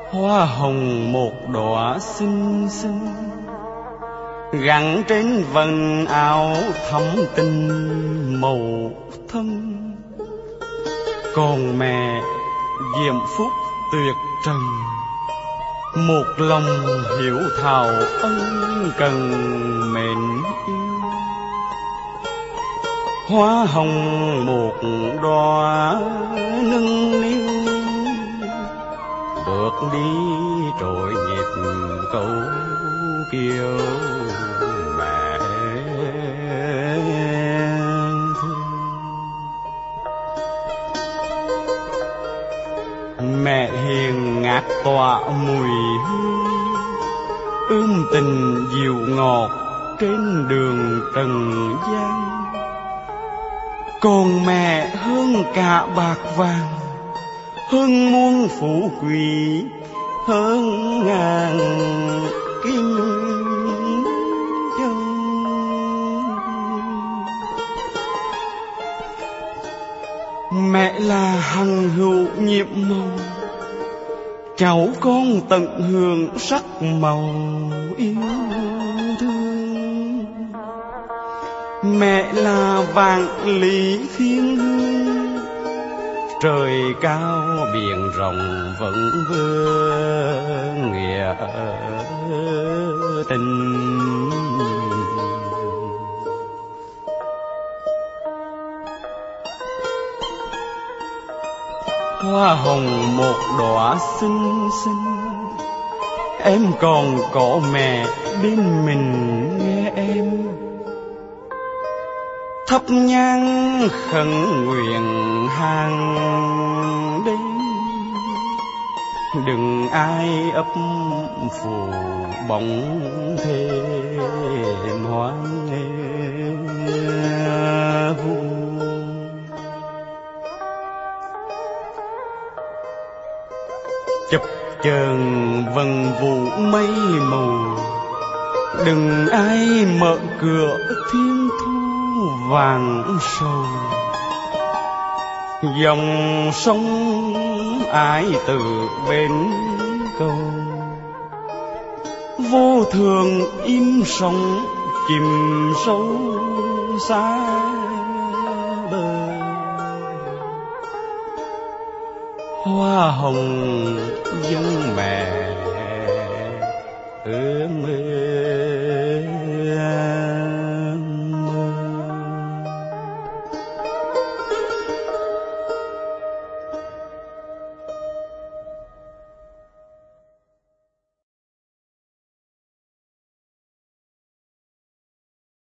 Hoa hồng một đóa xinh xinh, gắn trên vần áo thắm tình màu thâm. Còn mẹ diệm phúc tuyệt trần, một lòng hiểu thảo ân cần mến yêu. Hoa hồng một đóa nâng niu, bước đi trôi nhịp câu kiều mẹ thương. Mẹ hiền ngát tỏa mùi hương, tình dịu ngọt trên đường trần gian. Còn mẹ hơn cả bạc vàng, hơn muôn phú quý, hơn ngàn kim châu. Mẹ là hằng hữu nhiệm màu, cháu con tận hưởng sắc màu yêu thương. Mẹ là vạn lý thiên hương, trời cao biển rộng vẫn vương nghĩa tình. Hoa hồng một đóa xinh xinh, em còn có mẹ bên mình nghe em. Thắp nhang khấn nguyện hàng đêm, đừng ai ấp phù bóng thêm hoang vu. Chập chờn vần vụ mây mù, đừng ai mở cửa thiên thu vàng sầu. Dòng sông ai từ bên cầu, vô thường im sóng chìm sâu xa bờ. Hoa hồng dân mẹ ươm